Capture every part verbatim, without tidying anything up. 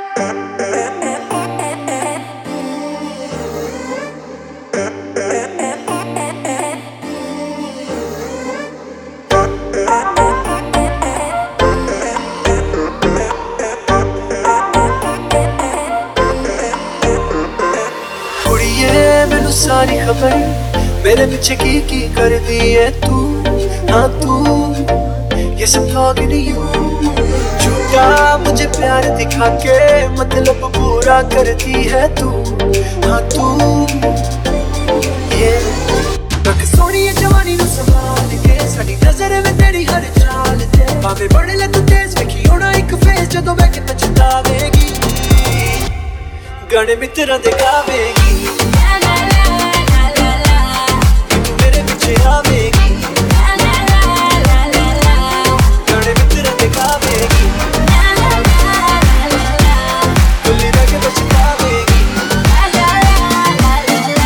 सारी खबर मेरे पीछे की की कर दी है तू, हाँ तू ये सब talking to you। झूठा मुझे प्यार दिखा के मतलब पूरा करती है तू, हाँ तू ये रख सोनी है जवानी नु संभाल के साडी नजर में तेरी हर चाल ते भावे बड़े ले तू तेज वेखी होना एक फेस जदों मैं कि पछतावेगी गाने मित्रा दे गावेगी आवेगी ला ला ला ला ला ला गाने मित्र दिखावेगी ला ला ला ला ला दिल लगे बचकावेगी ला ला ला ला ला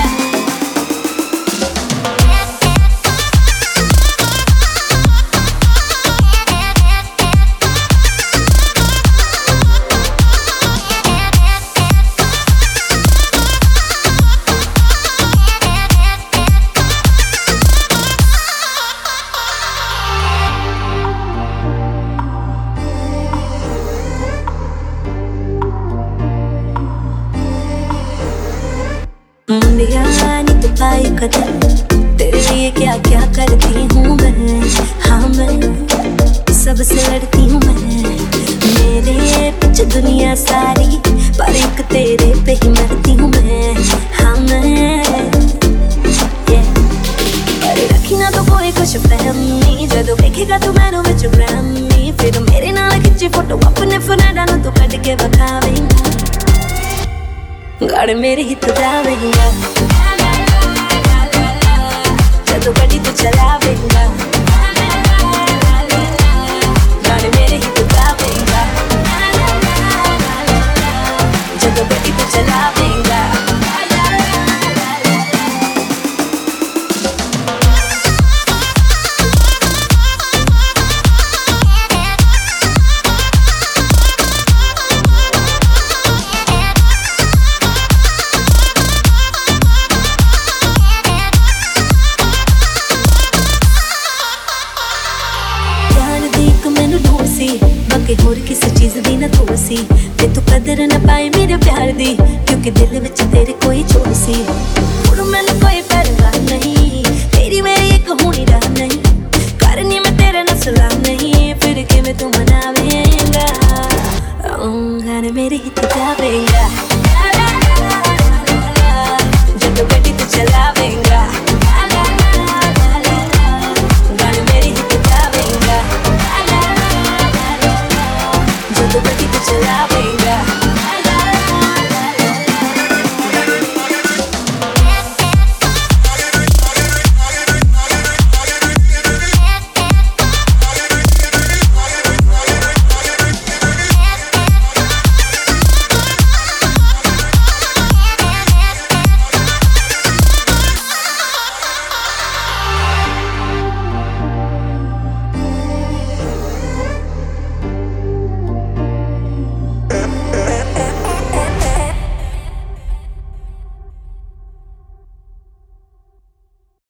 नी तो पाई कदम तेरे लिए क्या क्या करती हूँ मैं, हाँ मैं सबसे लड़ती हूँ मैं। मेरे पीछे दुनिया सारी पर एक तेरे पे ही मरती हूँ मैं, हाँ मैं yeah। पर रखी ना तो कोई कुछ फहमी जदों देखेगा तू मैनू विच ग्रामी फिर मेरे नाल खिंची फोटो अपने फोन डालो तू कट के बखावेंगा गाड़ मेरे ही तो जावेंगा जदों गड्डी तू चलावेंगा गाड़ मेरे ही तो जावेंगा जदों गड्डी तू चलावेंगा। बाकी होर किसी चीज दी ना थोड़ सी ते तू कदर ना पाए मेरे प्यार दी क्योंकि दिल विच तेरे कोई छोड़ सी हुण मैनूं कोई परवाह नहीं तेरी मेरी एक होनी राह नहीं करनी मैं तेरे नाल सलाह नहीं फिर किवें तू मनावेंगा गाने मेरे ही तो जावेंगा जदों गड्डी तू चलावेंगा गाने मेरे ही तो जावेंगा जदों